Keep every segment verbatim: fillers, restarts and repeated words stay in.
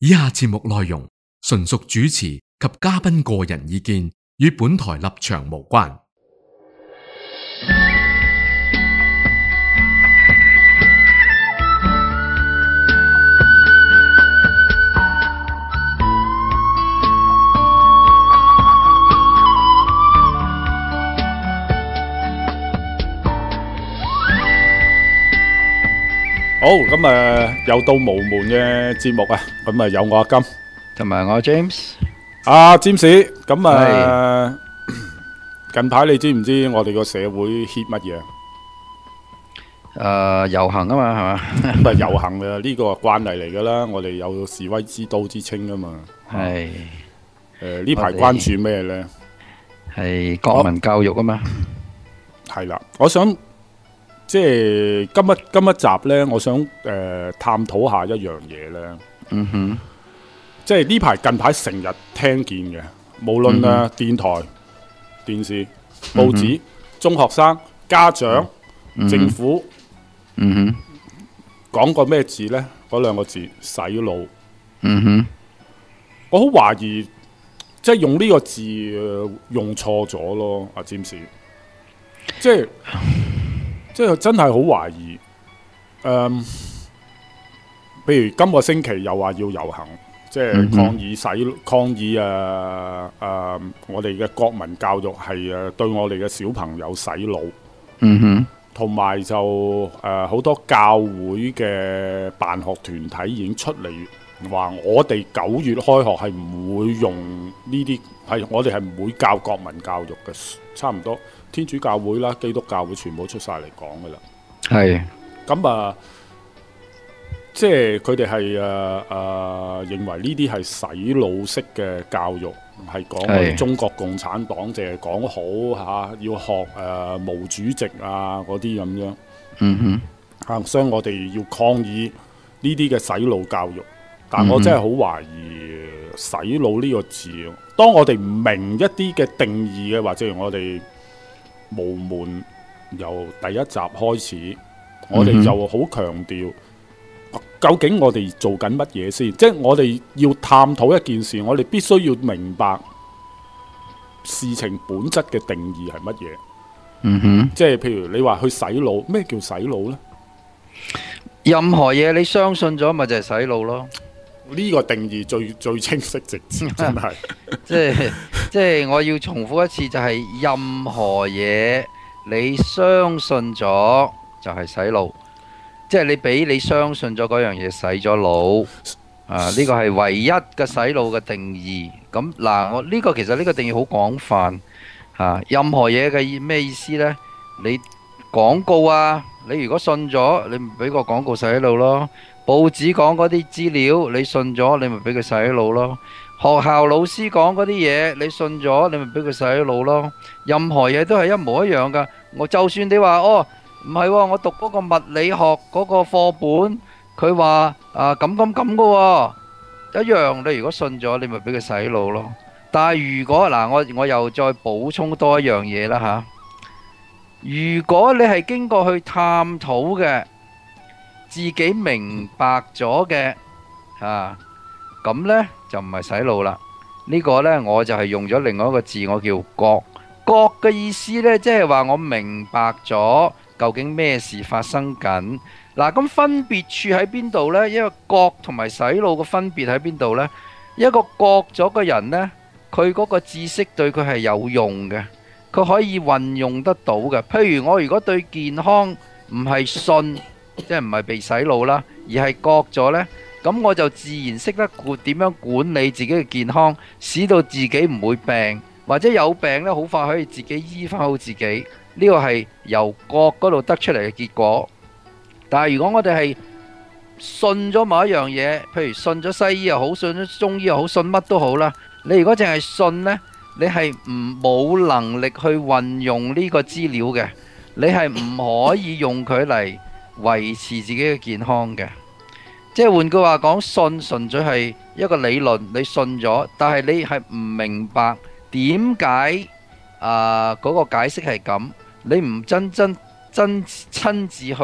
以下節目內容純屬主持及嘉賓個人意見，與本台立場無關。 好，咁啊又到無門嘅節目啊，咁啊有我阿金同埋我 James， 阿占士，咁啊近排你知唔知我哋個社會 hit 乜嘢？ 誒遊行啊嘛，係嘛？ 咁啊遊行啊，呢個係慣例嚟噶啦，我哋有示威之都之稱啊嘛。 係誒呢排關注咩呢？ 係國民教育啊嘛。 係啦，我想。即係今日今一集呢，我想誒、呃、探討下一樣嘢呢。 嗯哼， 即係呢排近排成日聽見嘅，無論啊、嗯、電台、電視、報紙、嗯、中學生、家長、嗯、政府， 嗯哼， 講過咩字呢？嗰兩個字洗腦。 嗯哼， 我好懷疑，即係用呢個字用錯咗咯，阿占士，即係。即係真係好懷疑，誒、嗯，譬如今個星期又話要遊行，即係抗議洗、嗯、抗議誒誒、啊啊，我哋嘅國民教育係誒對我哋嘅小朋友洗腦， 嗯哼，同埋就誒好、啊、多教會嘅辦學團體已經出嚟話，我哋九月開學係唔會用呢啲，係我哋係唔會教國民教育嘅，差唔多。天主教會啦、基督教會全部出晒嚟講噶啦，係咁啊，即係佢哋係誒誒認為呢啲係洗腦式嘅教育，係講我哋中國共產黨淨係講好嚇、啊，要學誒、呃、毛主席啊嗰啲咁樣，嗯哼，啊，所以我哋要抗議呢啲嘅洗腦教育，但我真係好懷疑洗腦呢個字，當我哋唔明一啲嘅定義嘅，或者我哋。無門由第一集開始，我哋就好強調，究竟我哋做緊乜嘢先？即係我哋要探討一件事，我哋必須要明白事情本質嘅定義係乜嘢。嗯哼，即係譬如你話去洗腦，咩叫洗腦呢？ 任何嘢你相信咗，咪就係洗腦咯。 呢個定義最最清晰直接，真係。 即係即係我要重複一次，就係任何嘢你相信咗就係洗腦，即係你俾你相信咗嗰樣嘢洗咗腦啊！呢個係唯一嘅洗腦嘅定義。咁嗱，我呢個其實呢個定義好廣泛吓，任何嘢嘅咩意思呢？你廣告啊，你如果信咗，你咪俾個廣告洗腦咯。報紙講嗰啲資料，你信咗，你咪俾佢洗腦咯。學校老師講嗰啲嘢，你信咗，你咪俾佢洗腦咯。任何嘢都係一模一樣噶。我就算你話哦，唔係喎，我讀嗰個物理學嗰個課本，佢話啊咁咁咁噶，一樣。你如果信咗，你咪俾佢洗腦咯。但係如果嗱，我我又再補充多一樣嘢啦吓。如果你係經過去探討嘅，自己明白咗嘅，啊，咁呢就唔係洗腦啦。呢個呢，我就係用咗另外一個字，我叫覺。覺嘅意思呢，即係話我明白咗究竟咩事發生緊。嗱，咁分別處喺邊度呢？因為覺同埋洗腦嘅分別喺邊度呢？一個覺咗嘅人呢，佢嗰個知識對佢係有用嘅，佢可以運用得到嘅。譬如我如果對健康唔係信。即係唔係被洗腦啦，而係覺咗呢。咁我就自然識得管點樣管理自己嘅健康，使到自己唔會病，或者有病呢，好快可以自己醫翻好自己。呢個係由覺嗰度得出嚟嘅結果。但係如果我哋係信咗某一樣嘢，譬如信咗西醫又好，信咗中醫又好，信乜都好啦。你如果淨係信呢，你係唔冇能力去運用呢個資料嘅，你係唔可以用佢嚟維持自己嘅健康嘅。即係換句話講，信純粹係一個理論，你信咗，但係你係唔明白點解啊嗰個解釋係咁，你唔真真真親自去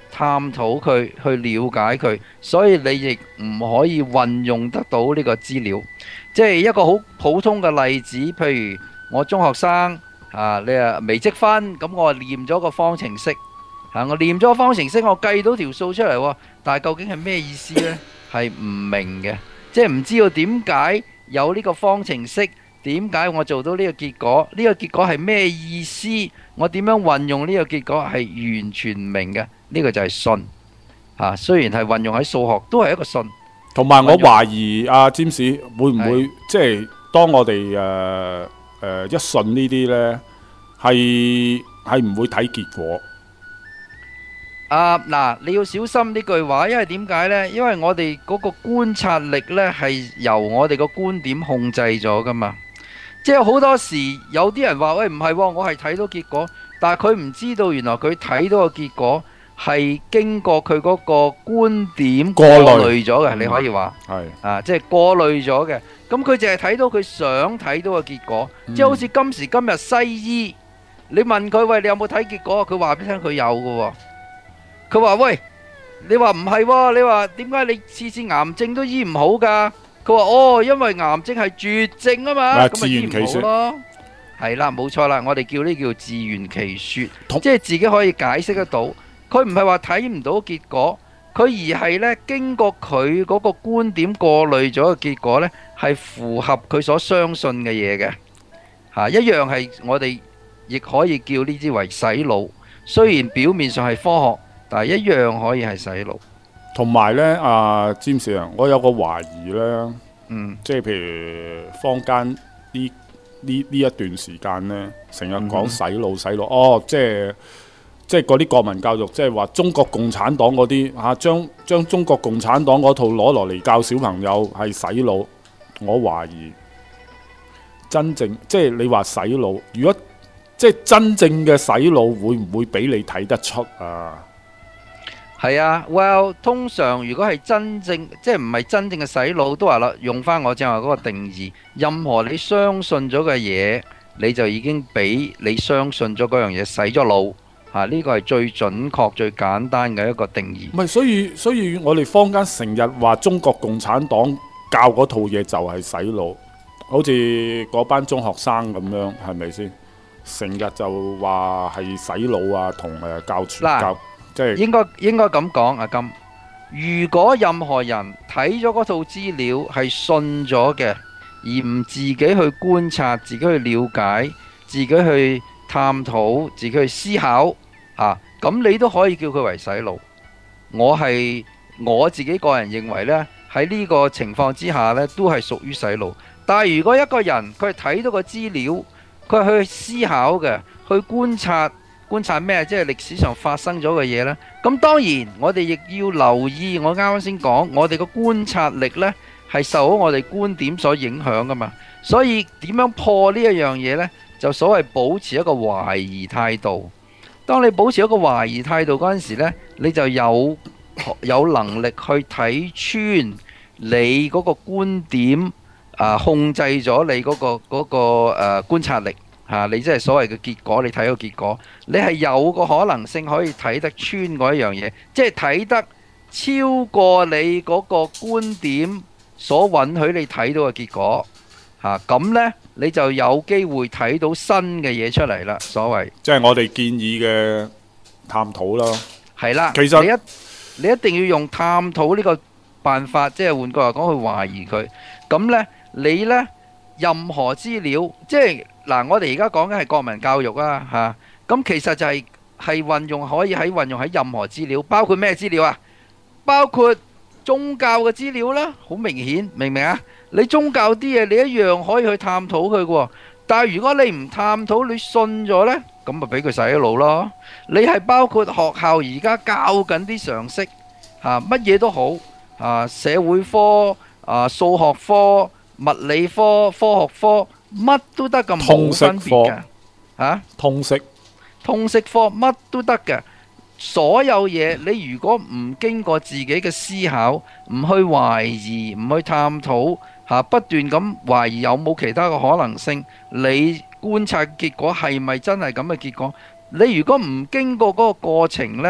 探討佢，去了解佢，所以你亦唔可以運用得到呢個資料。即係一個好普通嘅例子，譬如我中學生啊，你啊微積分，咁我念咗個方程式，啊我念咗個方程式，我計到條數出嚟喎，但係究竟係咩意思呢？係唔明嘅，即係唔知道點解有呢個方程式，點解我做到呢個結果，呢個結果係咩意思，我點樣運用呢個結果係完全唔明嘅。呢個就係信嚇，雖然係運用喺數學，都係一個信。 同埋我懷疑阿詹士會唔會即係當我哋誒誒一信呢啲呢，係係唔會睇結果。 啊嗱，你要小心呢句話，因為點解呢？因為我哋嗰個觀察力呢係由我哋個觀點控制咗噶嘛。即係好多時有啲人話：喂，唔係喎，我係睇到結果，但係佢唔知道原來佢睇到個結果係經過佢嗰個觀點過濾咗嘅。你可以話係啊，即係過濾咗嘅。咁佢淨係睇到佢想睇到嘅結果， 嗯即係好似今時今日西醫，你問佢：喂，你有冇睇結果？佢話俾你聽佢有嘅喎。佢話：喂，你話唔係喎？你話點解你次次癌症都醫唔好㗎？佢話：哦，因為癌症係絕症啊嘛，咁咪醫唔好咯。係啦，冇錯啦，我哋叫呢叫自圓其説，即係自己可以解釋得到。佢唔係話睇唔到結果，佢而係呢經過佢嗰個觀點過濾咗嘅結果呢，係符合佢所相信嘅嘢嘅嚇，一樣係我哋亦可以叫呢啲為洗腦。雖然表面上係科學，但係一樣可以係洗腦。 同埋呢，阿詹士啊，我有個懷疑呢， 嗯， 即係譬如坊間呢呢呢一段時間呢，成日講洗腦洗腦，哦，即係即係嗰啲國民教育，即係話中國共產黨嗰啲嚇，將將中國共產黨嗰套攞落嚟教小朋友係洗腦。我懷疑真正即係你話洗腦，如果即係真正嘅洗腦，會唔會俾你睇得出啊？ 係啊 ，Well， 通常如果係真正即係唔係真正嘅洗腦，都話啦，用翻我正話嗰個定義，任何你相信咗嘅嘢，你就已經俾你相信咗嗰樣嘢洗咗腦嚇，呢個係最準確、最簡單嘅一個定義。 唔係，所以所以我哋坊間成日話中國共產黨教嗰套嘢就係洗腦，好似嗰班中學生咁樣，係咪先？成日就話係洗腦啊，同誒教傳教。即係應該應該咁講，阿金。如果任何人睇咗嗰套資料係信咗嘅，而唔自己去觀察、自己去了解、自己去探討、自己去思考，嚇，咁你都可以叫佢為洗腦。我係我自己個人認為呢，喺呢個情況之下呢，都係屬於洗腦。但係如果一個人佢係睇到個資料，佢係去思考嘅，去觀察。觀察咩？即係歷史上發生咗嘅嘢呢。咁當然，我哋亦要留意。我啱啱先講，我哋個觀察力呢係受咗我哋觀點所影響噶嘛。所以點樣破呢一樣嘢呢？就所謂保持一個懷疑態度。當你保持一個懷疑態度嗰陣時呢，你就有有能力去睇穿你嗰個觀點啊，控制咗你嗰個嗰個誒觀察力。嚇！你即係所謂嘅結果，你睇個結果，你係有個可能性可以睇得穿嗰一樣嘢，即係睇得超過你嗰個觀點所允許你睇到嘅結果。嚇！咁呢，你就有機會睇到新嘅嘢出嚟啦。所謂即係我哋建議嘅探討啦。 係啦， 其實你一你一定要用探討呢個辦法，即係換句話講，去懷疑佢。咁呢，你呢任何資料，即係。嗱，我哋而家講緊係國民教育啊，嚇，咁其實就係係運用可以喺運用喺任何資料，包括咩資料啊？包括宗教嘅資料啦，好明顯，明唔明啊？你宗教啲嘢，你一樣可以去探討佢嘅喎。但係如果你唔探討，你信咗呢，咁咪俾佢洗咗腦咯。你係包括學校而家教緊啲常識嚇，乜嘢都好啊，社會科啊、數學科、物理科、科學科。乜都得咁冇分別嘅嚇， 通識通識科乜都得嘅，所有嘢你如果唔經過自己嘅思考，唔去懷疑，唔去探討嚇，不斷咁懷疑有冇其他嘅可能性，你觀察結果係咪真係咁嘅結果？你如果唔經過嗰個過程呢，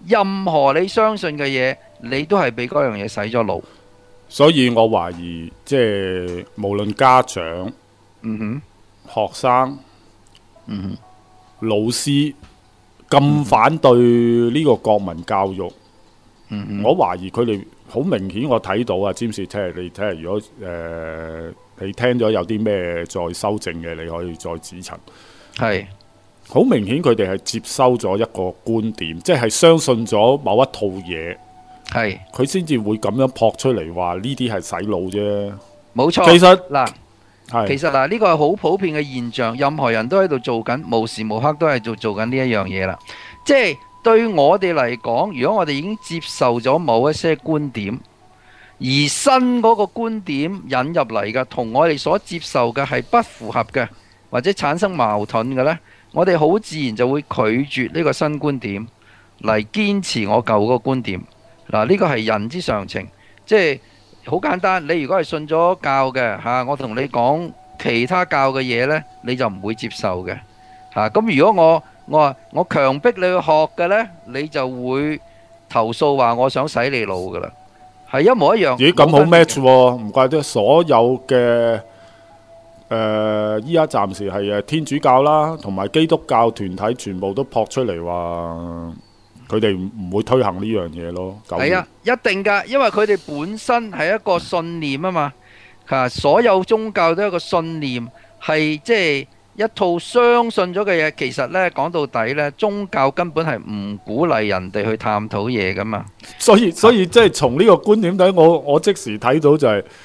任何你相信嘅嘢，你都係俾嗰樣嘢洗咗腦。 所以我懷疑，即係無論家長、 嗯學生、 哼，嗯哼， 老師咁反對呢個國民教育， 嗯哼， 我懷疑佢哋好明顯，我睇到啊，詹士，聽你睇下，如果誒、呃、你聽咗有啲咩再修正嘅，你可以再指陳。 係好明顯，佢哋係接收咗一個觀點，即係相信咗某一套嘢， 係佢先至會咁樣撲出嚟話呢啲係洗腦啫。 冇錯。 其實嗱， 係其實嗱，呢個係好普遍嘅現象，任何人都喺度做緊，無時無刻都係做做緊呢一樣嘢啦。即係對我哋嚟講，如果我哋已經接受咗某一些觀點，而新嗰個觀點引入嚟嘅，同我哋所接受嘅係不符合嘅，或者產生矛盾嘅呢，我哋好自然就會拒絕呢個新觀點，嚟堅持我舊嗰個觀點。嗱，呢個係人之常情，即係好簡單。你如果係信咗教嘅嚇，我同你講其他教嘅嘢呢，你就唔會接受嘅嚇。咁如果我我話我強迫你去學嘅呢，你就會投訴話我想洗你腦噶啦，係一模一樣。 咦，咁好冇分別 match 喎，唔怪得所有嘅誒依家暫時係誒天主教啦，同埋基督教團體全部都撲出嚟話，佢哋唔唔會推行呢樣嘢咯。 係啊，一定㗎，因為佢哋本身係一個信念啊嘛。嚇，所有宗教都有一個信念，係即係一套相信咗嘅嘢。其實呢，講到底呢，宗教根本係唔鼓勵人哋去探討嘢噶嘛。 所以所以即係從呢個觀點睇，我我即時睇到就係、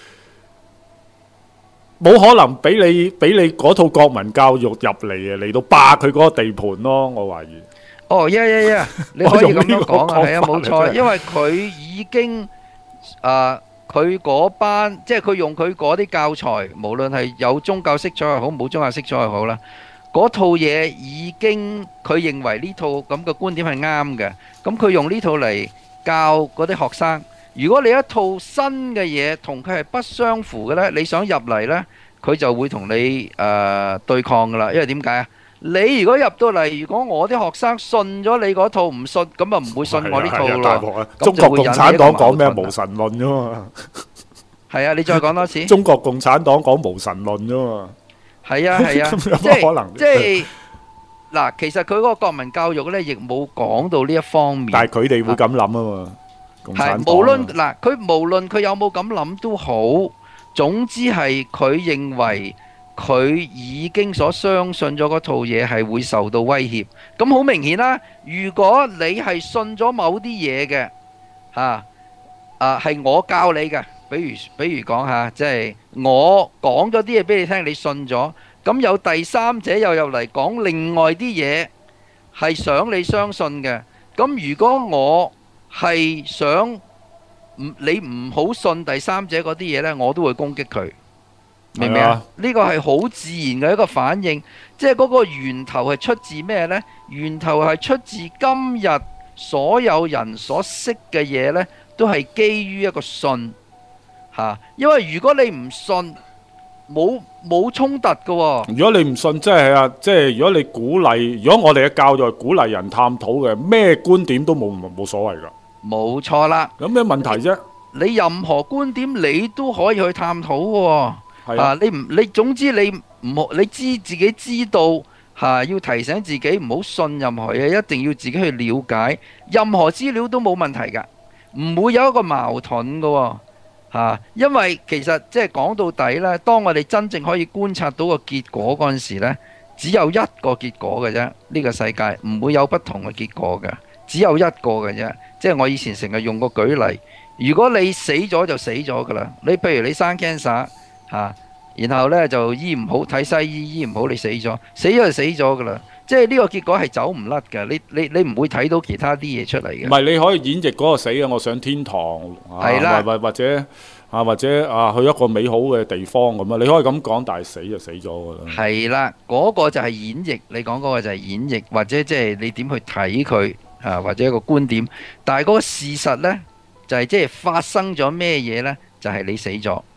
冇可能俾你俾你嗰套國民教育入嚟嘅，嚟到霸佢嗰個地盤咯。我懷疑。 哦，呀呀呀，你可以咁樣講啊，係啊，冇錯， 我用呢個講法嚟真係因為佢已經啊，佢嗰班即係佢用佢嗰啲教材，無論係有宗教色彩又好，冇宗教色彩又好啦，嗰套嘢已經佢認為呢套咁嘅觀點係啱嘅，咁佢用呢套嚟教嗰啲學生。如果你一套新嘅嘢同佢係不相符嘅呢，你想入嚟呢，佢就會同你誒對抗噶啦，因為點解啊？你如果入到嚟，如果我啲學生信咗你嗰套，唔信咁啊，唔會信我呢套係啊大鑊咯。 啊中國共產黨講咩無無神論啫嘛？ 係啊，你再講多次。 中國共產黨講無神論啫嘛？ 係啊係啊， 咁有即乜可能係即係嗱，其實佢嗰個國民教育呢，亦冇講到呢一方面。 但係佢哋會咁諗啊嘛。共產係黨無論嗱，佢無論佢有冇咁諗都好，總之係佢認為佢已經所相信咗嗰套嘢係會受到威脅。咁好明顯啦，如果你係信咗某啲嘢嘅嚇啊，係我教你嘅，比如比如講嚇，即係我講咗啲嘢俾你聽，你信咗，咁有第三者又入嚟講另外啲嘢係想你相信嘅，咁如果我係想唔你唔好信第三者嗰啲嘢呢，我都會攻擊佢，明唔明啊？呢個係好自然嘅一個反應，即係嗰個源頭係出自咩呢？源頭係出自今日所有人所識嘅嘢呢，都係基於一個信嚇。因為如果你唔信，冇冇衝突嘅喎。 如果你唔信，即係啊，即係如果你鼓勵，如果我哋嘅教育係鼓勵人探討嘅，咩觀點都冇冇所謂噶。 冇錯啦。 有咩問題啫？ 你任何觀點你都可以去探討嘅喎。 係啊， 啊，你唔你總之你唔好你知自己知道嚇、啊，要提醒自己唔好信任何嘢，一定要自己去了解。任何資料都冇問題㗎，唔會有一個矛盾嘅喎。嚇，因為其實即係講到底呢，當我哋真正可以觀察到個結果嗰陣時呢，只有一個結果嘅啫。呢個世界唔會有不同嘅結果嘅，只有一個嘅啫。即係我以前成日用個舉例，如果你死咗就死咗噶啦。你譬如你生 cancer 嚇，然後呢就醫唔好，睇西醫醫唔好，你死咗，死咗就死咗噶啦。即係呢個結果係走唔甩嘅，你你你唔會睇到其他啲嘢出嚟嘅。 唔係你可以演繹嗰個死嘅，我上天堂， 係啦， 或或者啊或者啊去一個美好嘅地方咁啊，你可以咁講，但係死就死咗噶啦。 係啦，嗰個就係演繹，你講嗰個就係演繹，或者即係你點去睇佢啊，或者一個觀點。但係嗰個事實呢，就係即係發生咗咩嘢呢？就係你死咗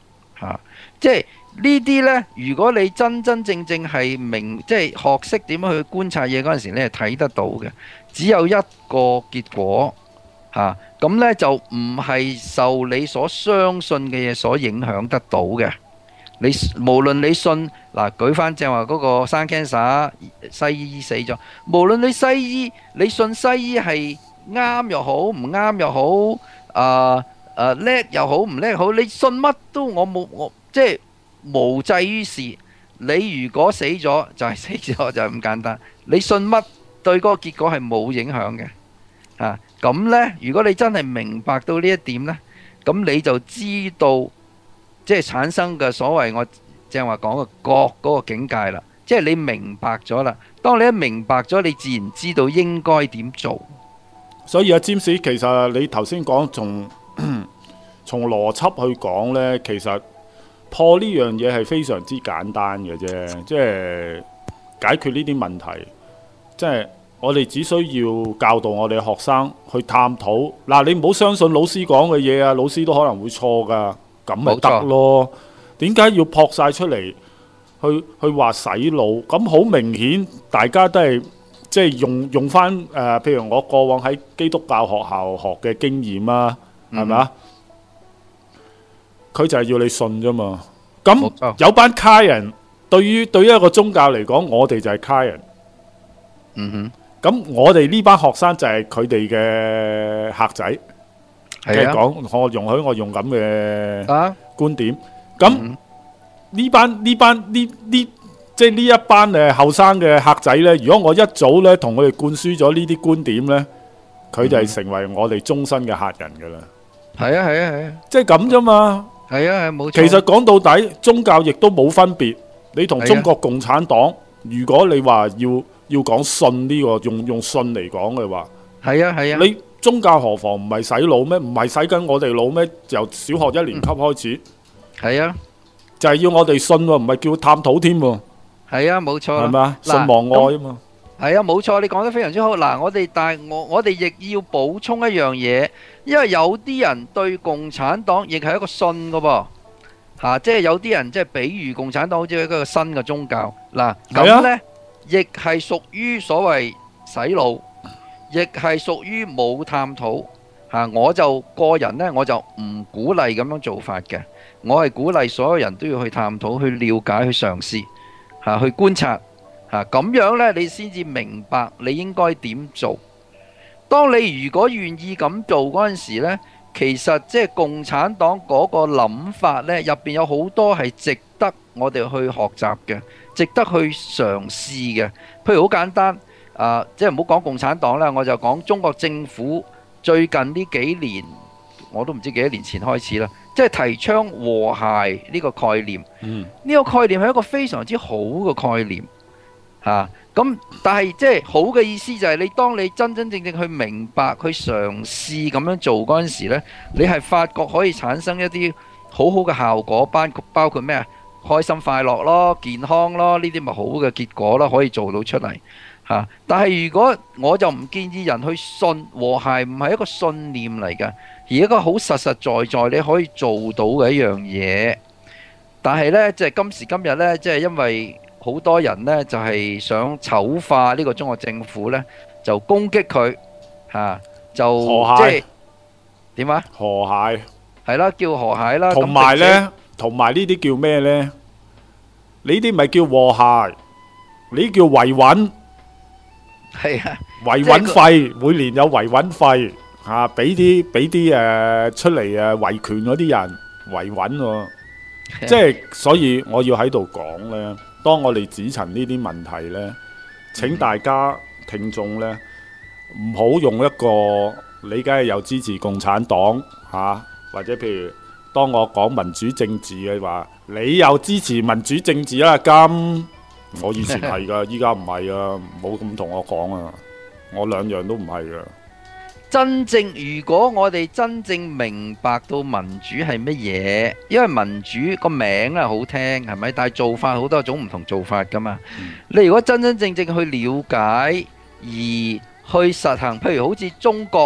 嚇。即係呢啲呢，如果你真真正正係明，即係學識點樣去觀察嘢嗰陣時，你係睇得到嘅。只有一個結果嚇，咁呢就唔係受你所相信嘅嘢所影響得到嘅。你無論你信嗱，舉翻正話嗰個生 cancer 西醫死咗，無論你西醫你信西醫係啱又好，唔啱又好，啊啊叻又好，唔叻又好，你信乜都我冇我即係無濟於事。你如果死咗就係死咗，就係咁簡單。你信乜對嗰個結果係冇影響嘅啊。咁呢，如果你真係明白到呢一點呢，咁你就知道。即係產生嘅所謂我正話講嘅覺嗰個境界啦，即係你明白咗啦。當你一明白咗，你自然知道應該點做。 所以阿詹士，其實你頭先講從從邏輯去講呢，其實破呢樣嘢係非常之簡單嘅啫，即係解決呢啲問題。即係我哋只需要教導我哋學生去探討。嗱，你唔好相信老師講嘅嘢啊，老師都可能會錯㗎。咁咪得咯？點解要撲晒出嚟去去話洗腦？咁好明顯，大家都係即係用用翻誒、呃，譬如我過往喺基督教學校學嘅經驗啊，係咪啊？佢就係要你信啫嘛。咁有班卡人，對於對於一個宗教嚟講，我哋就係卡人。 嗯哼。 咁我哋呢班學生就係佢哋嘅客仔。係啊，講我容許我用咁嘅觀點。咁呢、嗯、班呢班呢呢即係呢一班誒後生嘅客仔呢，如果我一早呢同佢哋灌輸咗呢啲觀點呢，佢就係成為我哋終身嘅客人噶啦。係啊係啊係啊，即係咁啫嘛。係啊係冇錯。其實講到底，宗教亦都冇分別。你同中國共產黨，如果你話要要講信呢、這個用用信嚟講嘅話，係啊係啊，你。宗教何妨唔係洗腦咩？唔係洗緊我哋腦咩？由小學一年級開始，係、嗯、啊，就係、是、要我哋信喎，唔係叫探討添喎。係啊，冇錯，係咪啊？信望愛啊嘛。係啊，冇錯，你講得非常之好。嗱，我哋但係我我哋亦要補充一樣嘢，因為有啲人對共產黨亦係一個信噶噃，吓、啊，即係有啲人即係比喻共產黨好似一個新嘅宗教。嗱，咁呢亦係屬於所謂洗腦。亦係屬於冇探討嚇，我就個人呢，我就唔鼓勵咁樣做法嘅。我係鼓勵所有人都要去探討、去了解、去嘗試嚇、去觀察嚇，咁樣呢，你先至明白你應該點做。當你如果願意咁做嗰陣時呢，其實即係共產黨嗰個諗法呢，入邊有好多係值得我哋去學習嘅，值得去嘗試嘅。譬如好簡單。啊，即係唔好講共產黨啦，我就講中國政府最近呢幾年，我都唔知幾多年前開始啦，即係提倡和諧呢個概念。嗯，呢個概念係一個非常之好嘅概念。嚇，咁但係即係好嘅意思就係你當你真真正正去明白、去嘗試咁樣做嗰陣時呢，你係發覺可以產生一啲好好嘅效果，包包括咩啊？開心快樂咯，健康咯，呢啲咪好嘅結果咯，可以做到出嚟。嚇！但係如果我就唔建議人去信和諧，唔係一個信念嚟㗎，而一個好實實在在你可以做到嘅一樣嘢。但係呢，即係今時今日呢，即係因為好多人呢，就係想醜化呢個中國政府呢，就攻擊佢嚇，就即係點啊？和諧係啦，叫和諧啦。同埋呢，同埋呢啲叫咩呢？呢啲咪叫和諧？呢啲叫維穩。係啊，維穩費每年有維穩費吓，俾啲俾啲誒出嚟誒維權嗰啲人維穩喎，即係所以我要喺度講呢，當我哋指陳呢啲問題呢，請大家聽眾呢唔好用一個你梗係又支持共產黨吓，或者譬如當我講民主政治嘅話，你又支持民主政治啦咁。我以前係噶，依家唔係啊！唔好咁同我講啊！我兩樣都唔係噶。真正如果我哋真正明白到民主係乜嘢，因為民主個名啊好聽，係咪？但係做法好多種唔同做法噶嘛。嗯、你如果真真正正去了解而去實行，譬如好似中國好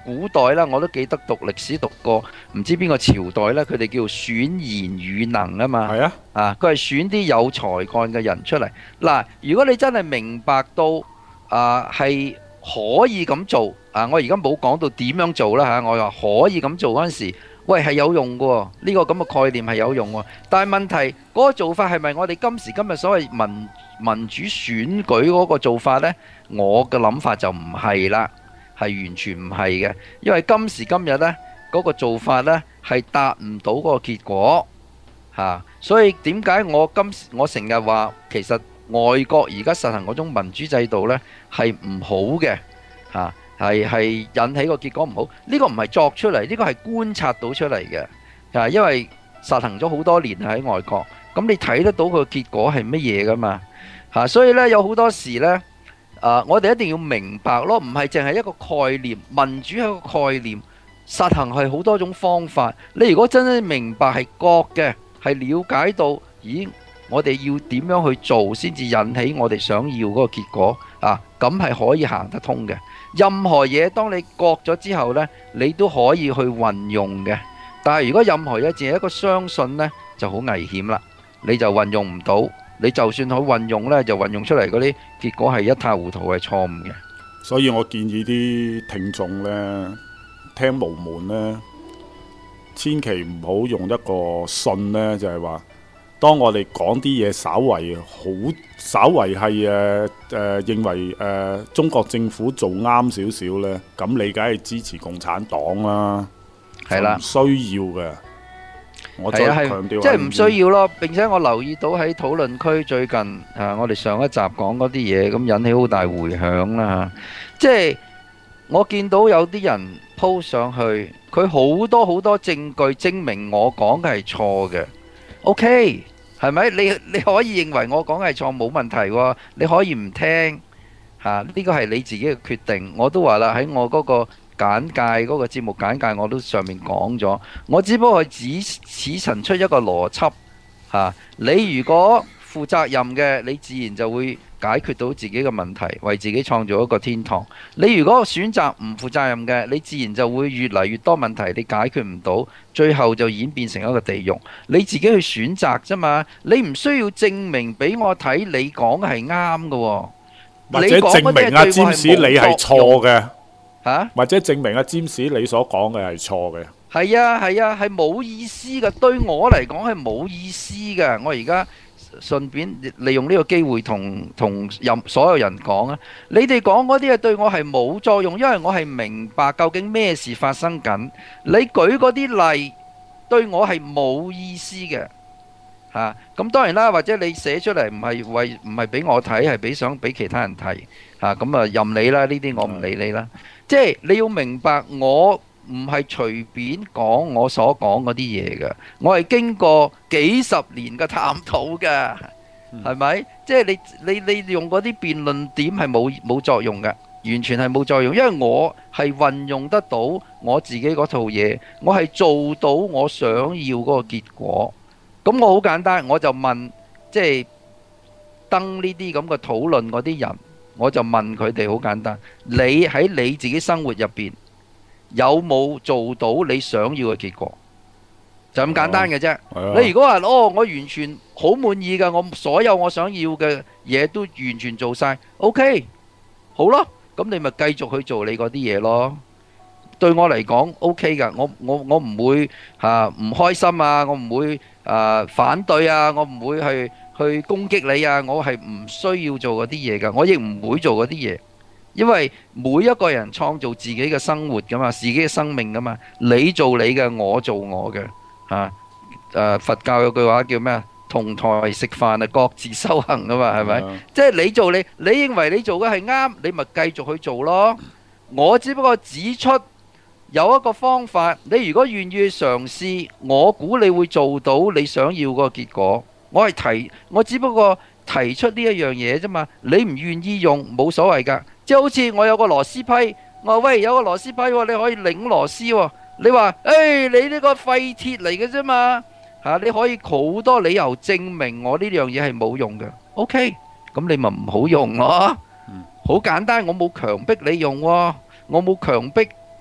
古代啦，我都記得讀歷史讀過，唔知邊個朝代咧，佢哋叫選賢與能啊嘛。 係啊， 啊，佢係選啲有才幹嘅人出嚟。嗱，如果你真係明白到啊係可以咁做啊，我而家冇講到點樣做啦嚇，我話可以咁做嗰陣時，喂係有用嘅喎，呢個咁嘅概念係有用喎。但係問題嗰個做法係咪我哋今時今日所謂民民主選舉嗰個做法呢？我嘅諗法就唔係啦，係完全唔係嘅，因為今時今日呢嗰個做法呢係達唔到嗰個結果嚇，所以點解我今時我成日話其實外國而家實行嗰種民主制度呢係唔好嘅嚇，係係引起個結果唔好。呢個唔係作出嚟，呢個係觀察到出嚟嘅嚇，因為實行咗好多年喺外國，咁你睇得到個結果係乜嘢噶嘛嚇，所以呢有好多時呢。Uh, 我哋一定要明白咯，唔係淨係一個概念，民主係一個概念，實行係好多種方法。你如果真正明白係覺嘅，係了解到，咦，我哋要點樣去做先至引起我哋想要嗰個結果啊？咁係可以行得通嘅。任何嘢當你覺咗之後呢，你都可以去運用嘅。但係如果任何嘢淨係一個相信呢，就好危險啦，你就運用唔到。你就算好運用呢，就運用出嚟嗰啲結果係一塌糊塗，係錯誤嘅。 所以我建議啲聽眾呢，聽無門呢，千祈唔好用一個信呢，就係話，當我哋講啲嘢稍為好，稍為係誒誒認為誒、呃、中國政府做啱少少呢，咁你梗係支持共產黨啦，係啦，唔需要嘅。我再強調， 即係唔需要咯。並且我留意到喺討論區最近啊，我哋上一集講嗰啲嘢，咁引起好大迴響啦。即係我見到有啲人 po 上去，佢好多好多證據證明我講嘅係錯嘅。OK，係咪？你你可以認為我講嘅係錯，冇問題喎。你可以唔聽嚇，呢個係你自己嘅決定。我都話啦，喺我嗰個簡介嗰個節目簡介我都上面講咗，我只不過只只陳出一個邏輯嚇。你如果負責任嘅，你自然就會解決到自己嘅問題，為自己創造一個天堂。你如果選擇唔負責任嘅，你自然就會越嚟越多問題，你解決唔到，最後就演變成一個地獄。你自己去選擇啫嘛，你唔需要證明俾我睇你講嘅係啱嘅， 或者證明阿詹士你係錯嘅。 啊、 或者證明阿詹士你所講嘅係錯嘅， 係啊係啊，係冇意思嘅。對我嚟講係冇意思嘅。我而家順便利用呢個機會同同任所有人講啊，你哋講嗰啲嘢對我係冇作用，因為我係明白究竟咩事發生緊。你舉嗰啲例對我係冇意思嘅嚇。咁、啊、當然啦，或者你寫出嚟唔係為唔係俾我睇，係俾想俾其他人睇嚇。咁啊任你啦，呢啲我唔理你啦。即係你要明白，我唔係隨便講我所講嗰啲嘢嘅，我係經過幾十年嘅探討嘅，係咪？即係你你你用嗰啲辯論點係冇冇作用嘅，完全係冇作用，因為我係運用得到我自己嗰套嘢，我係做到我想要嗰個結果。咁我好簡單，我就問，即係登呢啲咁嘅討論嗰啲人。我就問佢哋好簡單，你喺你自己生活入邊有冇做到你想要嘅結果？就咁簡單嘅啫。你如果話哦，我完全好滿意㗎，我所有我想要嘅嘢都完全做晒 OK， 好咯，咁你咪繼續去做你嗰啲嘢咯。對我嚟講 OK 㗎，我我我唔會嚇唔開心啊，我唔會啊反對啊，我唔會去去攻擊你啊，我係唔需要做嗰啲嘢㗎，我亦唔會做嗰啲嘢，因為每一個人創造自己嘅生活㗎嘛，自己嘅生命㗎嘛，你做你嘅，我做我嘅嚇。誒佛教有句話叫咩啊？同台食飯啊，各自修行㗎嘛，係咪？即係你做你，你認為你做嘅係啱，你咪繼續去做咯。我只不過指出有一個方法，你如果願意去嘗試，我估你會做到你想要嗰個結果。我係提，我只不過提出呢一樣嘢啫嘛。你唔願意用冇所謂㗎，即係好似我有個螺絲批，我話喂有個螺絲批喎，你可以擰螺絲喎。你話誒你呢個廢鐵嚟嘅啫嘛嚇，你可以好多理由證明我呢樣嘢係冇用嘅。OK，咁你咪唔好用咯。好簡單，我冇強迫你用喎，我冇強迫。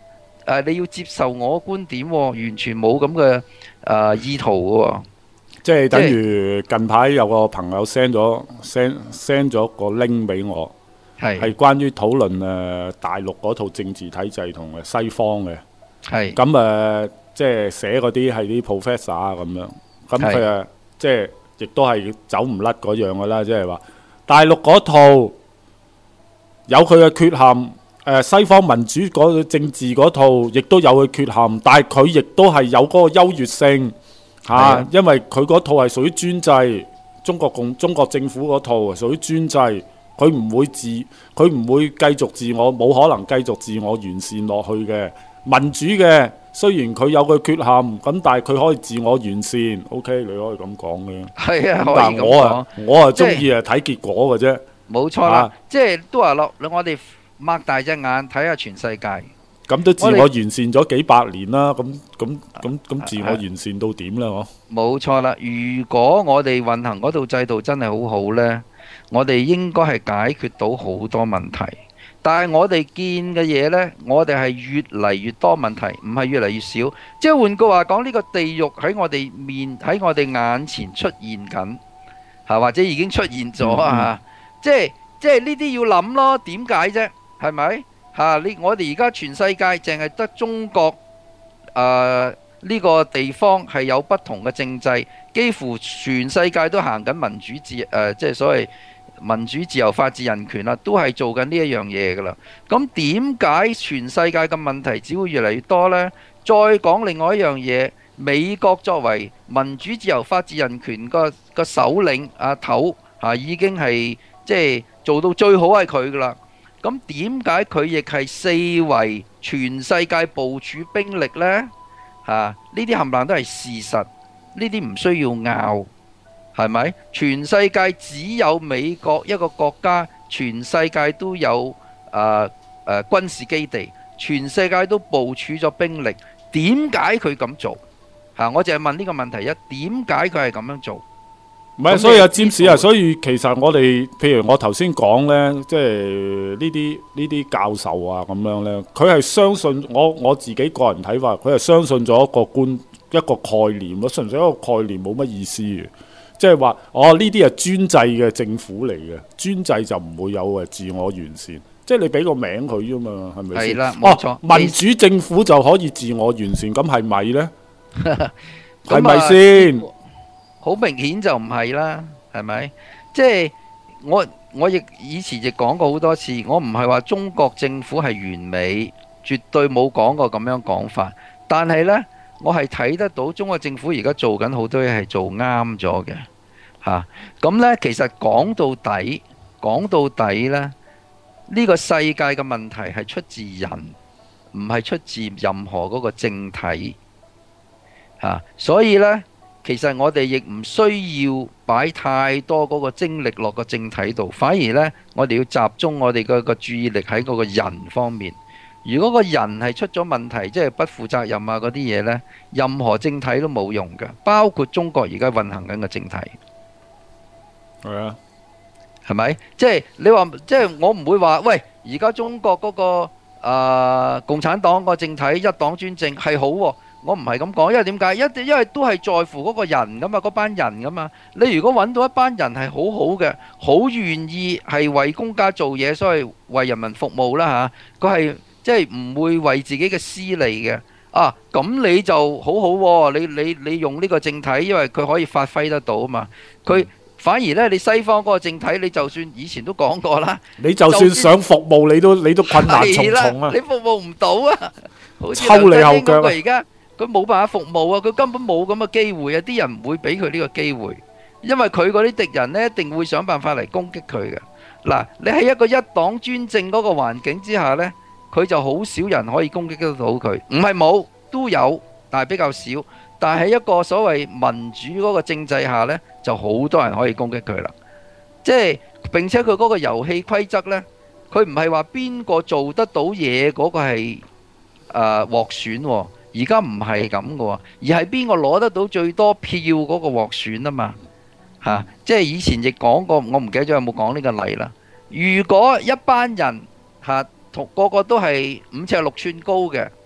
誒你要接受我觀點喎，完全冇咁嘅誒意圖嘅喎。 即係等於近排有個朋友 send 咗 send send 咗個 link 俾我，係係關於討論誒大陸嗰套政治體制同誒西方嘅。 係咁誒、呃，即係寫嗰啲係啲 professor 啊咁樣。咁佢誒即係亦都係走唔甩嗰樣噶啦，即係話大陸嗰套有佢嘅缺陷，誒、呃、西方民主嗰個政治嗰套亦都有佢缺陷，但係佢亦都係有嗰個優越性。嚇、啊啊，因為佢嗰套係屬於專制，中國共中國政府嗰套係屬於專制，佢唔會自佢唔會繼續自我，冇可能繼續自我完善落去嘅。民主嘅雖然佢有佢缺陷，咁但係佢可以自我完善。OK，你可以咁講嘅。 係啊， 但係我啊，我啊中意啊睇結果嘅啫。 冇錯啦，啊、即係都話落，我哋擘大隻眼睇下全世界。 咁都自我完善咗幾百年啦，咁咁咁咁自我完善到點啦？嗬，冇錯啦。如果我哋運行嗰套制度真係好好呢，我哋應該係解決到好多問題。但係我哋見嘅嘢呢，我哋係越嚟越多問題，唔係越嚟越少。即係換句話講，呢個地獄喺我哋面喺我哋眼前出現緊，嚇或者已經出現咗啊！即係即係呢啲要諗咯，點解啫？係咪？嚇！你我哋而家全世界淨係得中國誒呢個地方係有不同嘅政制，幾乎全世界都行緊民主自誒，即係所謂民主自由法治人權啦，都係做緊呢一樣嘢噶啦。咁點解全世界嘅問題只會越嚟越多呢？再講另外一樣嘢，美國作為民主自由法治人權個個首領阿頭嚇，已經係即係做到最好係佢噶啦。咁點解佢亦係四圍全世界部署兵力呢？嚇、啊，呢啲冚唪唥都係事實，呢啲唔需要拗，係咪？全世界只有美國一個國家，全世界都有誒誒、呃呃、軍事基地，全世界都部署咗兵力，點解佢咁做？嚇、啊，我淨係問呢個問題一，點解佢係咁樣做？ 唔係，所以阿占士啊，所以其實我哋，譬如我頭先講呢，即係呢啲呢啲教授啊咁樣呢，佢係相信我我自己個人睇法，佢係相信咗一個觀一個概念咯，純粹一個概念冇乜意思嘅，即係話哦呢啲係專制嘅政府嚟嘅，專制就唔會有誒自我完善，即係你俾個名佢啫嘛，係咪先？係啦，冇錯。哦，民主政府就可以自我完善，咁係咪呢？係咪先？ 好明顯就唔係啦，係咪？即係我我亦以前亦講過好多次，我唔係話中國政府係完美，絕對冇講過咁樣講法。但係呢，我係睇得到中國政府而家做緊好多嘢係做啱咗嘅嚇。咁呢，其實講到底，講到底呢，呢個世界嘅問題係出自人，唔係出自任何嗰個政體嚇。所以呢。其實我哋亦唔需要擺太多嗰個精力落個政體度，反而呢，我哋要集中我哋個個注意力喺嗰個人方面。如果個人係出咗問題，即係不負責任啊嗰啲嘢呢，任何政體都冇用㗎，包括中國而家運行緊嘅政體。 係啊， 係咪？即係你話，即係我唔會話，喂，而家中國嗰個誒共產黨個政體一黨專政係好喎。我唔係咁講，因為點解？一因為都係在乎嗰個人噶嘛，嗰班人噶嘛。你如果揾到一班人係好好嘅，好願意係為公家做嘢，所謂為人民服務啦嚇，佢係即係唔會為自己嘅私利嘅啊。咁你就好好喎，你你你用呢個政體，因為佢可以發揮得到啊嘛。佢反而呢，你西方嗰個政體，你就算以前都講過啦， 你就算想服務，你都你都困難重重啊！ 你服務唔到啊，好似抽你後腳啊！ 而家佢冇辦法服務啊！佢根本冇咁嘅機會啊！啲人唔會俾佢呢個機會，因為佢嗰啲敵人呢，一定會想辦法嚟攻擊佢嘅。嗱，你喺一個一黨專政嗰個環境之下呢，佢就好少人可以攻擊得到佢。唔係冇，都有，但係比較少。但係喺一個所謂民主嗰個政制下呢，就好多人可以攻擊佢啦。即係並且佢嗰個遊戲規則呢，佢唔係話邊個做得到嘢嗰個係誒獲選喎。而家唔係咁嘅喎，而係邊個攞得到最多票嗰個獲選啊嘛嚇、啊！即係以前亦講過，我唔記得咗有冇講呢個例啦。如果一班人嚇同、啊、個個都係五尺六寸高嘅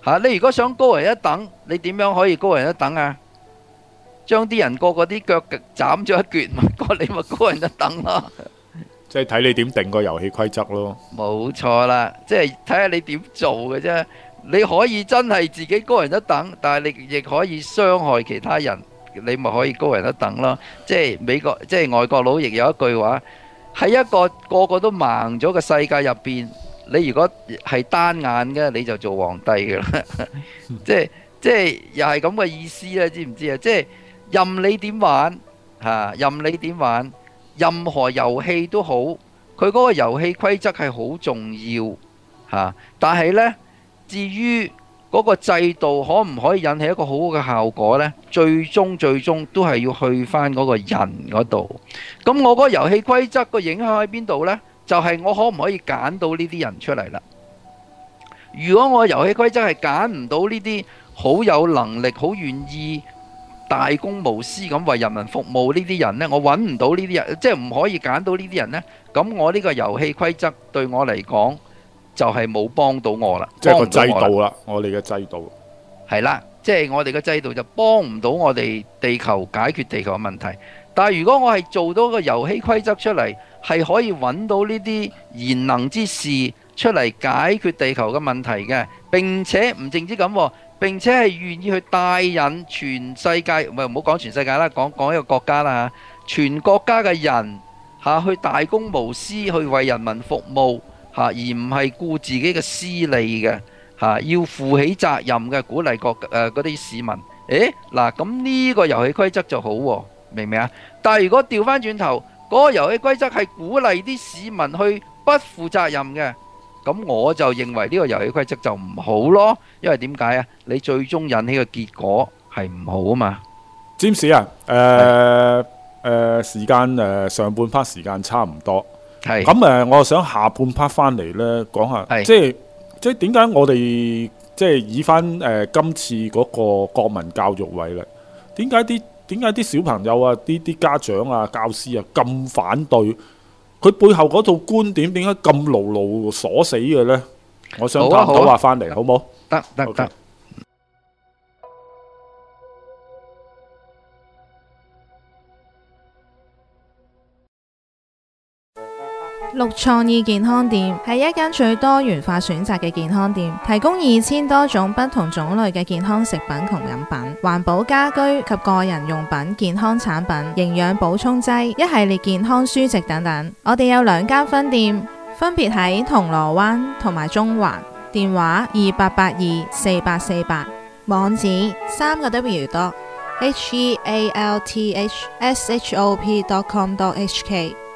嚇。你如果想高人一等，你點樣可以高人一等啊？將啲人個個啲腳斬咗一橛，咪過你咪高人一等咯。 即係睇你點定個遊戲規則咯。 冇錯啦，即係睇下你點做嘅啫。你可以真係自己高人一等，但係你亦可以傷害其他人，你咪可以高人一等咯。即係美國，即係外國佬亦有一句話，喺一個個個都盲咗嘅世界入邊，你如果係單眼嘅，你就做皇帝㗎啦。即係即係又係咁嘅意思咧，知唔知啊？即係任你點玩嚇，任你點玩。任何遊戲都好，佢嗰個遊戲規則係好重要嚇。但係呢，至於嗰個制度可唔可以引起一個好好嘅效果呢？最終最終都係要去翻嗰個人嗰度。咁我嗰個遊戲規則個影響喺邊度呢？就係我可唔可以揀到呢啲人出嚟啦？如果我遊戲規則係揀唔到呢啲好有能力、好願意大公無私咁為人民服務呢啲人呢，我揾唔到呢啲人，即係唔可以揀到呢啲人呢。咁我呢個遊戲規則對我嚟講就係冇幫到我啦， 即係個制幫唔到我啦度啦，我哋嘅制度係啦，即係我哋嘅制度就幫唔到我哋地球解決地球嘅問題。但係如果我係做到個遊戲規則出嚟，係可以揾到呢啲賢能之士出嚟解決地球嘅問題嘅，並且唔淨止咁喎，並且係願意去帶引全世界，唔係唔好講全世界啦，講講一個國家啦嚇，全國家嘅人嚇去大公無私，去為人民服務嚇，而唔係顧自己嘅私利嘅嚇，要負起責任嘅，鼓勵國誒嗰啲市民。誒嗱，咁呢個遊戲規則就好喎，明唔明啊？但係如果調翻轉頭，嗰個遊戲規則係鼓勵啲市民去不負責任嘅。咁我就認為呢個遊戲規則就唔好咯，因為點解啊？你最終引起嘅結果係唔好啊嘛。 詹士啊，誒誒時間誒上半 part 時間差唔多， 係咁誒，我想下半 part 翻嚟咧講下， 係即係即係點解我哋即係以翻誒今次嗰個國民教育為例，點解啲點解啲小朋友啊、啲啲家長啊、教師啊咁反對？佢背後嗰套觀點點解咁牢牢鎖死嘅呢？我想探討下翻嚟，好冇？ 得得得。 綠創意健康店係一間最多元化選擇嘅健康店，提供二千多種不同種類嘅健康食品同飲品、環保家居及個人用品、健康產品、營養補充劑、一系列健康書籍等等。我哋有兩間分店，分別喺銅鑼灣同埋中環，電話二八八二四八四八，網址三個 W dot H E A L T H S H O P dot com dot H K。